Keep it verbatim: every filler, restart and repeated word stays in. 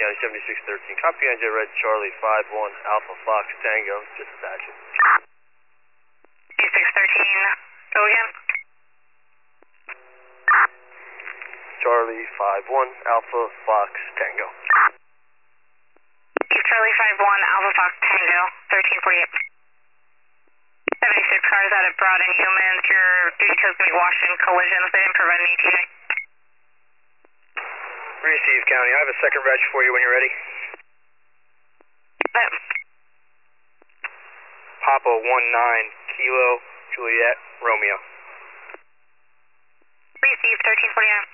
County seventy-six thirteen. Copy N J Red Charlie five one Alpha Fox Tango. Dispatching. seventy-six thirteen. Go again. Charlie five one Alpha Fox Tango. Charlie five one Alpha Fox Tango. thirteen forty-eight. seventy-six cars out of Broad and Humans. Your duty code's going to be Washington collisions. They didn't provide an E T A. Receive, County. I have a second reg for you when you're ready. Yep. Papa one nine Kilo Juliet Romeo. Receive thirteen forty-nine.